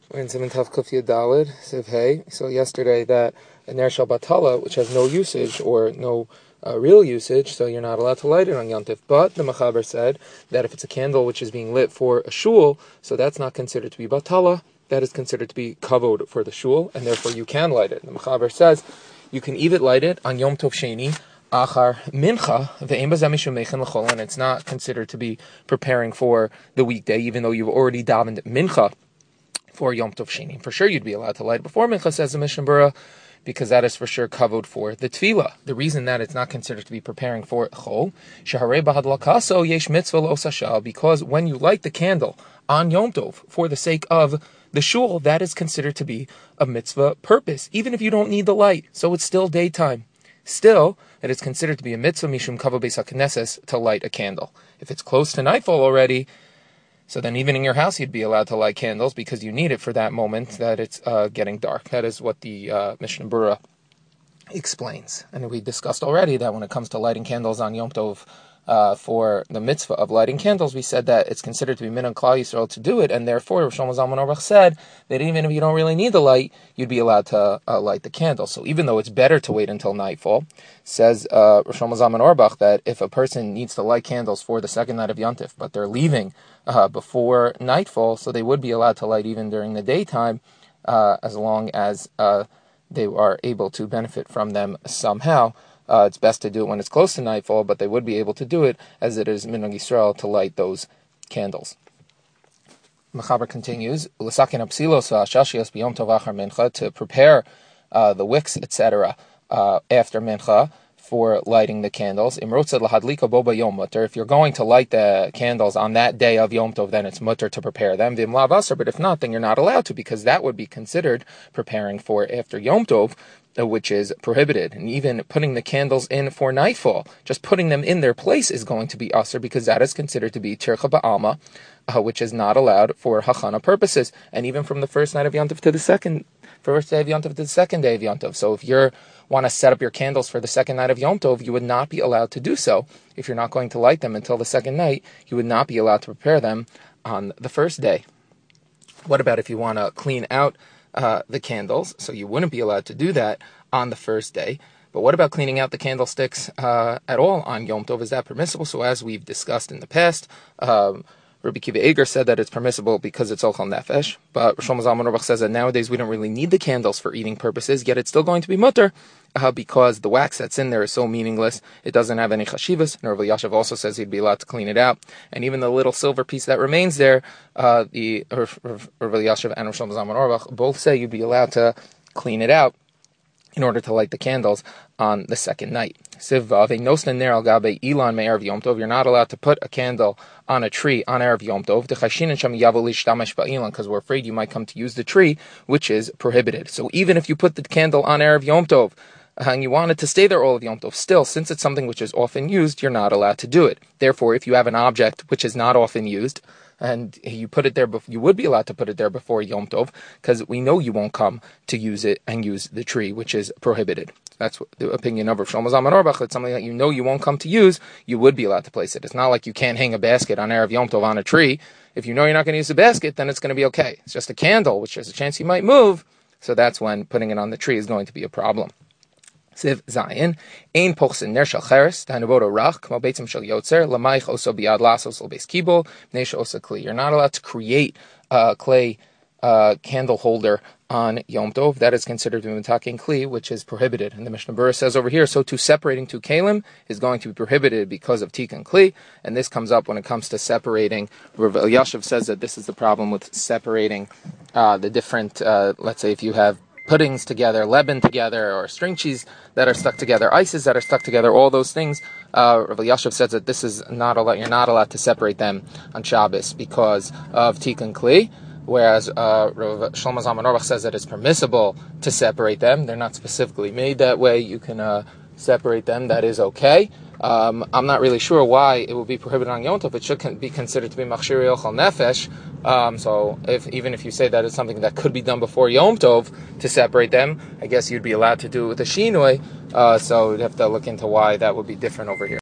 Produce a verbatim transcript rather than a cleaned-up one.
We're in Siman Tav Kuf Daled, Siv Hey. So yesterday that a Ner Shel Batala, which has no usage or no uh, real usage, so you're not allowed to light it on Yom Tov. But the Mechaber said that if it's a candle which is being lit for a shul, so that's not considered to be Batala, that is considered to be kavod for the shul, and therefore you can light it. The Mechaber says you can even light it on Yom Tov Sheni, Achar Mincha, ve'em bazeh mishum mechen l'chol, and it's not considered to be preparing for the weekday, even though you've already davened Mincha for Yom Tov Sheni. For sure you'd be allowed to light before Mincha, says the Mishnah Berurah, because that is for sure kavod for the tefillah. The reason that it's not considered to be preparing for chol, sheharei bahadlakaso yesh mitzvah lo sashal, because when you light the candle on Yom Tov for the sake of the shul, that is considered to be a mitzvah purpose, even if you don't need the light. So it's still daytime. Still, it is considered to be a mitzvah mishum kavod beis haknesses to light a candle. If it's close to nightfall already, so then even in your house you'd be allowed to light candles because you need it for that moment that it's uh, getting dark. That is what the uh, Mishnah Berurah explains. And we discussed already that when it comes to lighting candles on Yom Tov uh, for the mitzvah of lighting candles, we said that it's considered to be min on Klal Yisrael to do it, and therefore Rosh Shlomo Zalman Auerbach said that even if you don't really need the light, you'd be allowed to uh, light the candle. So even though it's better to wait until nightfall, says uh, Rosh Shlomo Zalman Auerbach that if a person needs to light candles for the second night of Yom Tov, but they're leaving uh, before nightfall, so they would be allowed to light even during the daytime, uh, as long as uh, they are able to benefit from them somehow. Uh, it's best to do it when it's close to nightfall, but they would be able to do it as it is minhag Yisrael to light those candles. Mechaber continues, L'sakin apsilos v'ashashios b'yom tov achar mincha, to prepare uh, the wicks, et cetera, uh, after mincha for lighting the candles. Imrotzad lahadlika bo b'yom mutter. If you're going to light the candles on that day of Yom Tov, then it's mutter to prepare them. V'im lav asar, but if not, then you're not allowed to, because that would be considered preparing for after Yom Tov, which is prohibited. And even putting the candles in for nightfall, just putting them in their place is going to be asr, because that is considered to be tircha ba'alma, uh, which is not allowed for hachana purposes. And even from the first night of Yom Tov to the second, first day of Yom Tov to the second day of Yom Tov. So if you want to set up your candles for the second night of Yom Tov, you would not be allowed to do so. If you're not going to light them until the second night, you would not be allowed to prepare them on the first day. What about if you want to clean out Uh, the candles? So you wouldn't be allowed to do that on the first day. But what about cleaning out the candlesticks uh, at all on Yom Tov? Is that permissible? So as we've discussed in the past, um, Rabbi Kiva Eger said that it's permissible because it's ochel nefesh. But Rosh Shlomo Zalman Auerbach says that nowadays we don't really need the candles for eating purposes, yet it's still going to be mutter uh, because the wax that's in there is so meaningless. It doesn't have any chashivas. And Rav Elyashiv also says he'd be allowed to clean it out. And even the little silver piece that remains there, uh, the Rav Elyashiv and Rosh Shlomo Zalman Auerbach both say you'd be allowed to clean it out in order to light the candles on the second night. You're not allowed to put a candle on a tree on Erev Yom Tov, because we're afraid you might come to use the tree, which is prohibited. So even if you put the candle on Erev Yom Tov, and you want it to stay there all of Yom Tov, still, since it's something which is often used, you're not allowed to do it. Therefore, if you have an object which is not often used, and you put it there, you would be allowed to put it there before Yom Tov, because we know you won't come to use it and use the tree, which is prohibited. That's the opinion of Rav Shlomo Zalman Auerbach. It's something that you know you won't come to use, you would be allowed to place it. It's not like you can't hang a basket on Erev Yom Tov on a tree. If you know you're not going to use the basket, then it's going to be okay. It's just a candle, which there's a chance you might move, so that's when putting it on the tree is going to be a problem. Siv Zayin, Ein Pochsin Ner Shel Cheres, Dahanubodo Rach, Kmo Beitzim Shel Yotzer, Lamaich Oso Biad Lasos L'Beis Kibol, Nesha Osa Kli. You're not allowed to create a clay uh, candle holder on Yom Tov. That is considered to be Mitakin Kli, which is prohibited. And the Mishnah Berurah says over here, so too separating two kalim is going to be prohibited because of Tikkun Kli, and this comes up when it comes to separating. Rav Elyashiv says that this is the problem with separating uh, the different, uh, let's say if you have puddings together, lebanon together, or string cheese that are stuck together, ices that are stuck together, all those things. Uh, Rav Elyashiv says that this is not allowed. You're not allowed to separate them on Shabbos because of Tikkun Kli. Whereas uh, Rav Shlomo Zalman Auerbach says that it's permissible to separate them. They're not specifically made that way. You can uh, separate them. That is okay. Um, I'm not really sure why it would be prohibited on Yom Tov. It should con- be considered to be machshir yochel nefesh. Um, so if, even if you say that it's something that could be done before Yom Tov to separate them, I guess you'd be allowed to do it with a shinoi. Uh, so you'd have to look into why that would be different over here.